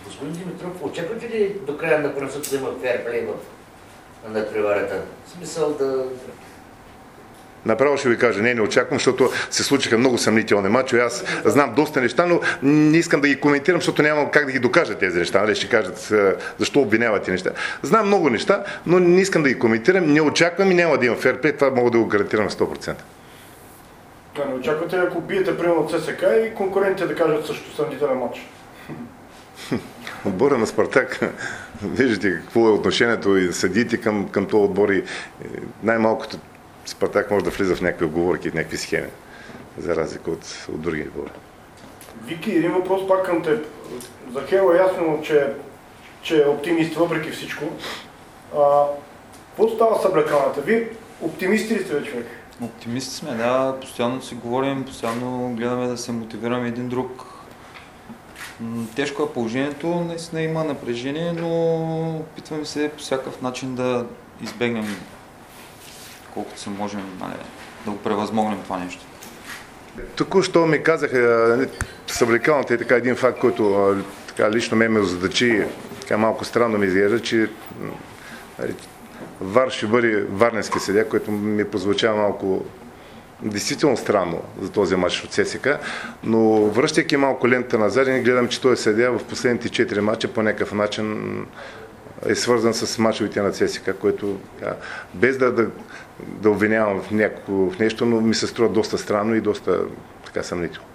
Господин Димитров, очаквате ли до края на първенството да има фейрплей в надпреварата? В смисъл да... Направо ще ви кажа, не очаквам, защото се случиха много съмнителни мачове. Аз знам доста неща, но не искам да ги коментирам, защото нямам как да ги докажа тези неща. Нали? Ще кажат защо обвинявате неща. Знам много неща, но не искам да ги коментирам. Не очаквам и няма да има фейрплей. Това мога да го гарантирам на 100%. Не очаквате, ако биете примерно от ЦСК и конкурентите да кажат също съмнителен мач? Отбора на Спартак, виждате какво е отношението и съдиите към този отбор и най-малкото Спартак може да влиза в някакви оговорки, в някакви схеми, за разлика от други отбори. Вики, един въпрос пак към теб. За Хело е ясно, че е оптимист въпреки всичко. Какво става с съблекалната? Вие оптимисти ли сте, човек? Оптимисти сме, да. Постоянно си говорим, постоянно гледаме да се мотивираме един друг. Тежко е положението, наистина има напрежение, но опитваме се по всякакъв начин да избегнем колкото се можем, да го превъзмогнем това нещо. Току-що ми казаха, съблекалната е така един факт, който така, лично ме озадачи, така малко странно ми изглежда, че ВАР ще бъде варненски съдия, което ми прозвучава малко действително странно за този мач от ЦСК, но връщайки малко лента назад, и гледам, че той съдия в последните 4 мача по някакъв начин е свързан с мачовете на ЦСК, което без да обвинявам в нещо, но ми се струва доста странно и доста така съмнително.